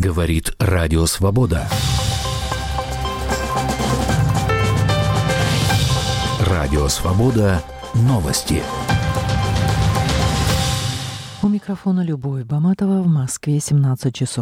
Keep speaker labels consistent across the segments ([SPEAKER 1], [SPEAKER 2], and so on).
[SPEAKER 1] Говорит Радио Свобода. Радио Свобода. Новости.
[SPEAKER 2] У микрофона Любовь Баматова, в Москве 17 часов.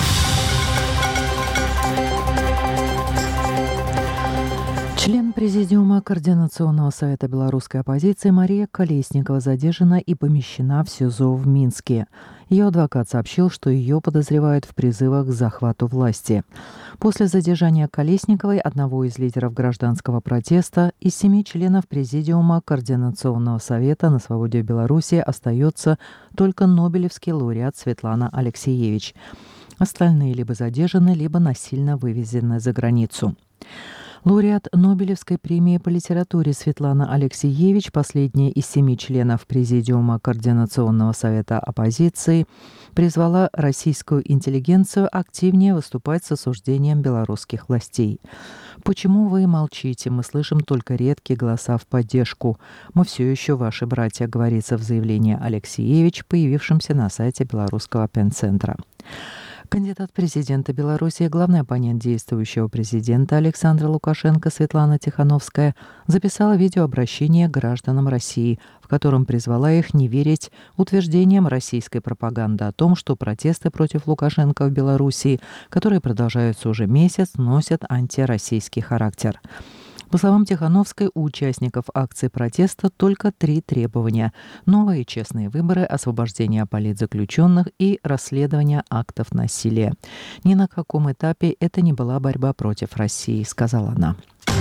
[SPEAKER 2] Член Президиума Координационного совета белорусской оппозиции Мария Колесникова задержана и помещена в СИЗО в Минске. Ее адвокат сообщил, что ее подозревают в призывах к захвату власти. После задержания Колесниковой, одного из лидеров гражданского протеста, из 7 членов Президиума Координационного совета на свободе в Беларуси остается только нобелевский лауреат Светлана Алексиевич. Остальные либо задержаны, либо насильно вывезены за границу. Лауреат Нобелевской премии по литературе Светлана Алексиевич, последняя из 7 членов Президиума Координационного совета оппозиции, призвала российскую интеллигенцию активнее выступать с осуждением белорусских властей. «Почему вы молчите? Мы слышим только редкие голоса в поддержку. Мы все еще ваши братья», говорится в заявлении Алексиевич, появившемся на сайте белорусского пенцентра. Кандидат в президенты Беларуси, главный оппонент действующего президента Александра Лукашенко Светлана Тихановская записала видеообращение к гражданам России, в котором призвала их не верить утверждениям российской пропаганды о том, что протесты против Лукашенко в Беларуси, которые продолжаются уже месяц, носят антироссийский характер. По словам Тихановской, у участников акции протеста только 3 требования: новые и честные выборы, освобождение политзаключенных и расследование актов насилия. Ни на каком этапе это не была борьба против России, сказала она.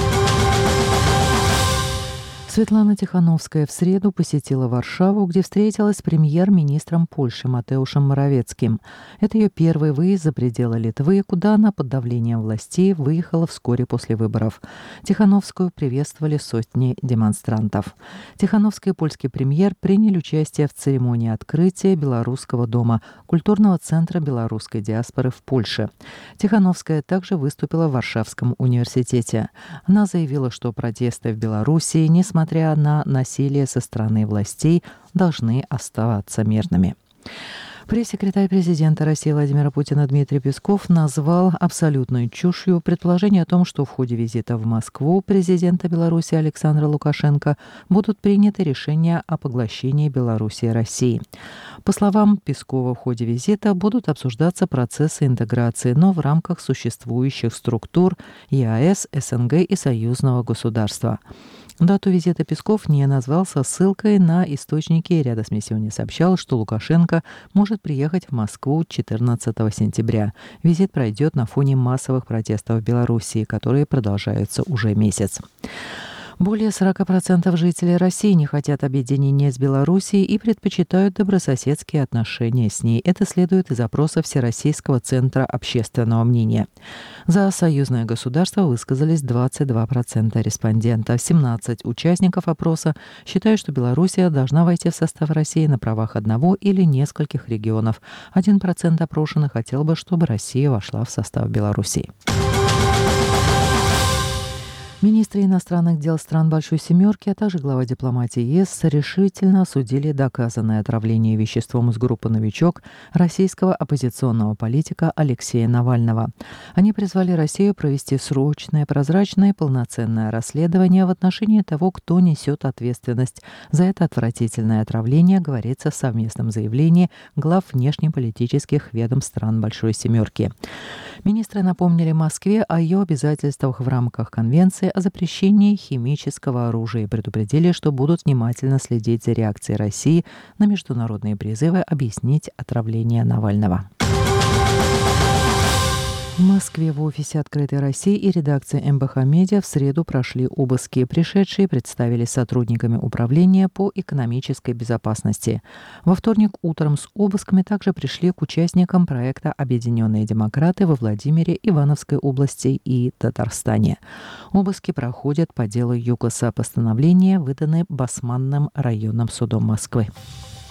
[SPEAKER 2] Светлана Тихановская в среду посетила Варшаву, где встретилась с премьер-министром Польши Матеушем Моровецким. Это ее первый выезд за пределы Литвы, куда она под давлением властей выехала вскоре после выборов. Тихановскую приветствовали сотни демонстрантов. Тихановская и польский премьер приняли участие в церемонии открытия Белорусского дома, культурного центра белорусской диаспоры в Польше. Тихановская также выступила в Варшавском университете. Она заявила, что протесты в Белоруссии, несмотря на насилие со стороны властей, должны оставаться мирными. Пресс-секретарь президента России Владимира Путина Дмитрий Песков назвал абсолютной чушью предположение о том, что в ходе визита в Москву президента Беларуси Александра Лукашенко будут приняты решения о поглощении Беларуси России. По словам Пескова, в ходе визита будут обсуждаться процессы интеграции, но в рамках существующих структур ЕАЭС, СНГ и союзного государства. Дату визита Песков не назвал со ссылкой на источники. Ряда СМИ сегодня сообщал, что Лукашенко может приехать в Москву 14 сентября. Визит пройдет на фоне массовых протестов в Беларуси, которые продолжаются уже месяц. Более 40% жителей России не хотят объединения с Белоруссией и предпочитают добрососедские отношения с ней. Это следует из опроса Всероссийского центра общественного мнения. За союзное государство высказались 22% респондентов. 17 участников опроса считают, что Белоруссия должна войти в состав России на правах одного или нескольких регионов. 1% опрошенных хотел бы, чтобы Россия вошла в состав Белоруссии. Министры иностранных дел стран Большой Семерки, а также глава дипломатии ЕС решительно осудили доказанное отравление веществом из группы «Новичок» российского оппозиционного политика Алексея Навального. Они призвали Россию провести срочное, прозрачное и полноценное расследование в отношении того, кто несет ответственность за это отвратительное отравление, говорится в совместном заявлении глав внешнеполитических ведомств стран Большой Семерки. Министры напомнили Москве о ее обязательствах в рамках Конвенции о запрещении химического оружия и предупредили, что будут внимательно следить за реакцией России на международные призывы объяснить отравление Навального. В Москве в офисе «Открытой России» и редакции МБХ Медиа в среду прошли обыски. Пришедшие представились сотрудниками Управления по экономической безопасности. Во вторник утром с обысками также пришли к участникам проекта «Объединенные демократы» во Владимире, Ивановской области и Татарстане. Обыски проходят по делу ЮКОСа. Постановления выданы Басманным районным судом Москвы.